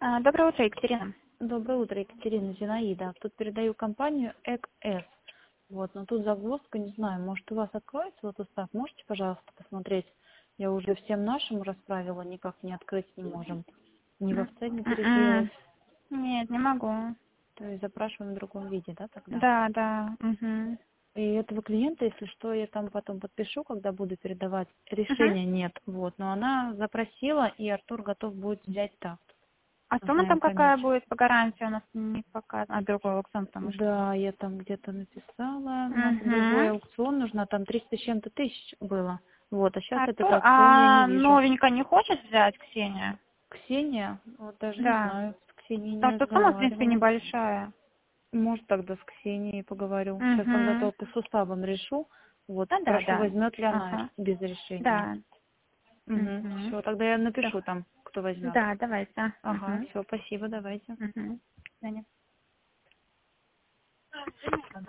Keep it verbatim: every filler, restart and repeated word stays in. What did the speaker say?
А, Доброе утро, Екатерина. Доброе утро, Екатерина, Зинаида. Тут передаю компанию ЭКС. Вот, но тут загвоздка, не знаю, может у вас откроется вот устав, можете, пожалуйста, посмотреть? Я уже всем нашим расправила, никак не открыть не можем. Ни в М, овце не м-м. переделать. Нет, не могу. То есть запрашиваем в другом виде, да, тогда? Да, да. Мгм. И этого клиента, если что, я там потом подпишу, когда буду передавать. Мгм. Решения нет, вот. Но она запросила, и Артур готов будет взять так. А сумма Узнаем там какая комиссию. будет по гарантии? У нас не показано. А другой аукцион, потому что. Да, я там где-то написала. У нас другой Угу. аукцион нужно, там триста с чем-то тысяч было. Вот, а сейчас этот Артур, аукцион я не а вижу. новенько не хочет взять, Ксения? Ксения, вот даже не Да. знаю, с Ксенией не Потому что сумма, в принципе, разговаривала. небольшая. Может, тогда с Ксенией поговорю. Сейчас тогда Угу. только с уставом решу. Вот, Да, да, спрошу, да. возьмет ли она Ага. без решения. Да. Угу, Угу. все, тогда я Всё. напишу там, кто возьмет. Да, давайте. Ага, Угу. все, спасибо, давайте. Угу. До свидания.